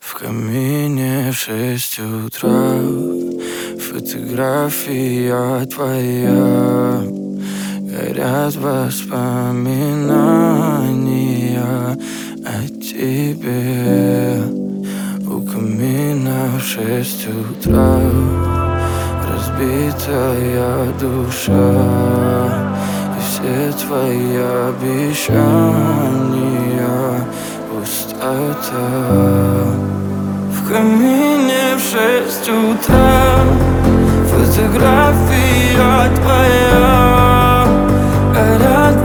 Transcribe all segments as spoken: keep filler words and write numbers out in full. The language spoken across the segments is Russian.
В камине в шесть утра фотография твоя. Горят воспоминания о тебе. У камина в шесть утра разбитая душа. И все твои обещания пустота. В камине в шесть утра фотография твоя. Горят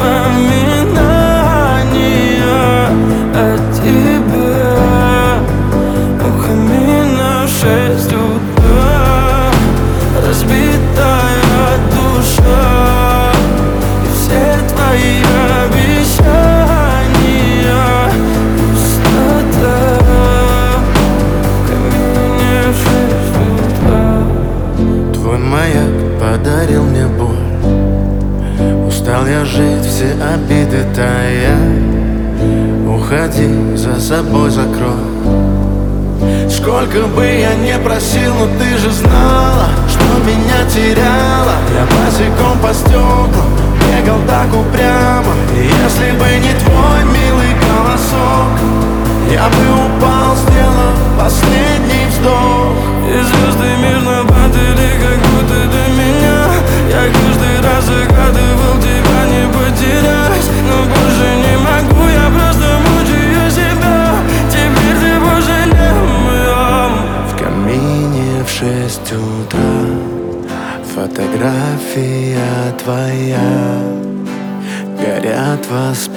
воспоминания о тебе. У камина в шесть утра разбитая душа. И все твои обещания пустота. В камине в шесть утра. Твой маяк подарил мне боль. Устал я жить, все обиды тая. Уходи, за собой закрой. Сколько бы я не просил, но ты же знала, что меня теряла. Я босиком по стеклам бегал так упрямо. И если бы не твой милый голосок, я бы упал, сделав последний вздох. И звезды мирно падали, как будто до меня. Я каждый раз загадывал тебя не потерять, но больше не могу, я просто мучаю себя. Теперь ты больше не моя. В камине в шесть утра фотография твоя. Горят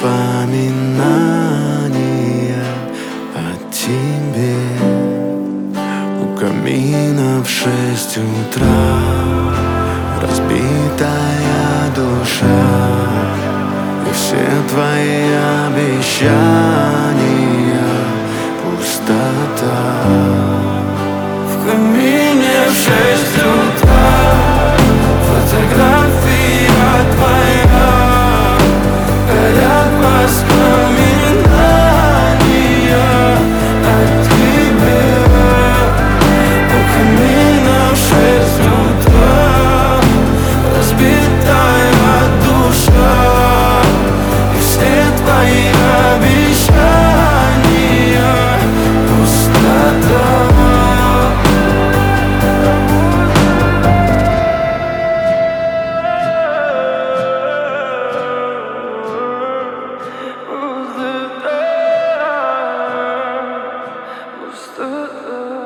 воспоминания о тебе. У камина в шесть утра разбитая душа. И все твои обещания пустота. В камине в шесть утра фотография твоя. Горят воспоминания о тебе. У камина в шесть утра разбитая душа. И все твои обещания пустота. Пустота.